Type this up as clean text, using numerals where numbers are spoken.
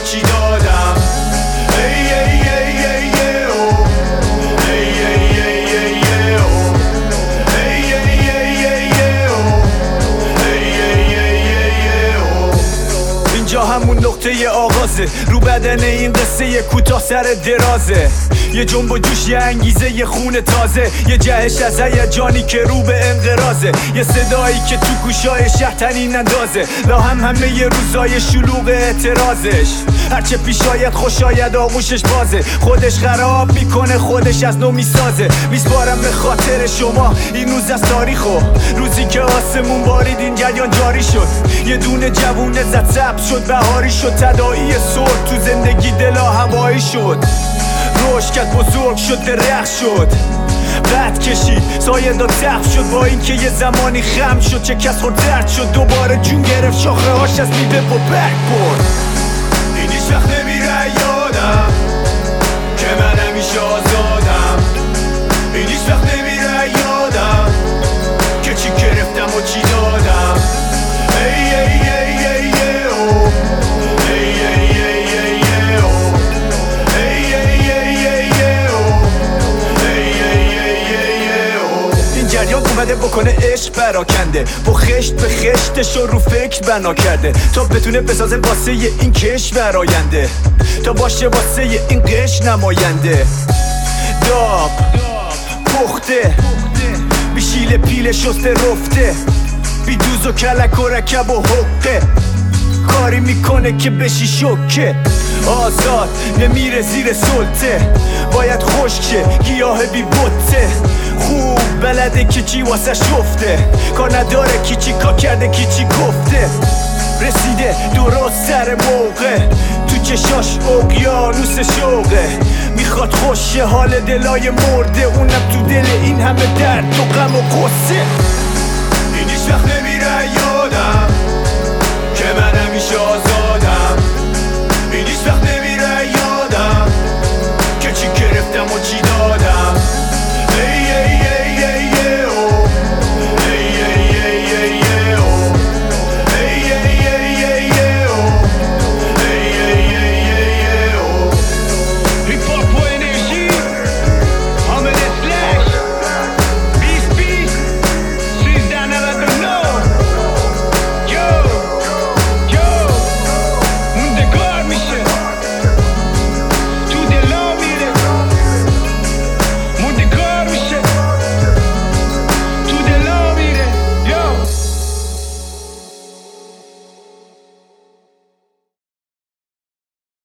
چی دادم. ای ای ای ای ای او ای ای ای ای ای او ای ای ای ای ای او ای ای ای ای او. اینجا همون نقطه آغازه، رو بدن این قصه کوتاه سر درازه. یه جنب و جوش، یه انگیزه، یه خون تازه، یه جهش از هیجانی که رو به انقراضه، یه صدایی که تو گوشای شهر طنین اندازه، لا همه یه روزای شلوغ اعتراضش. هرچه پیش آید خوش آید آغوشش بازه، خودش خراب میکنه خودش از نو میسازه. میسپارم به خاطر شما این روز از تاریخو، روزی که آسمون بارید این جریان جاری شد. یه دونه جوونه زد سبز شد، بهاری شد، تداعی صلح تو زندگی دلا هوایی شد. رشد کرد بزرگ شد درخت شد، قد کشید سایه داد سقف شد. با اینکه یه زمانی خم شد چه کس خورد درد شد، دوباره جون گرفت شاخه هاش از میوه و برگ برد. این هیچ وقت نمیره یادم که من همیشه آزادم. این هیچ وقت نمیره یادم که چی گرفتم و چی دادم. ای ای ای ای ای او ای ای ای ای ای او ای ای ای ای ای او ای ای ای ای او. این جریان اومده بکنه عشق پراکنده، با خشت به خشتش رو فکر بنا کرده، تا بتونه بسازه واسه این کشور آینده، تا باشه واسه این قش نماینده. داب پخته بیشیل پیل شسته رفته، بی دوز و کلک و رکب و حقه، کاری میکنه که بشی شکه. آزاد نمیره زیر سلطه، باید خشک شه گیاه بی بطه. خوب بلده که چی واسه شفته، کار نداره کی چی کار کرده کی چی گفته. رسیده درست سر موقع، تو چشاش اقیانوس شوقه، میخواد خوشه حال دلای مرده، اونم تو دل این همه درد و غم و غصه. این هیچ وقت نمیره یادم که من همیشه آزاد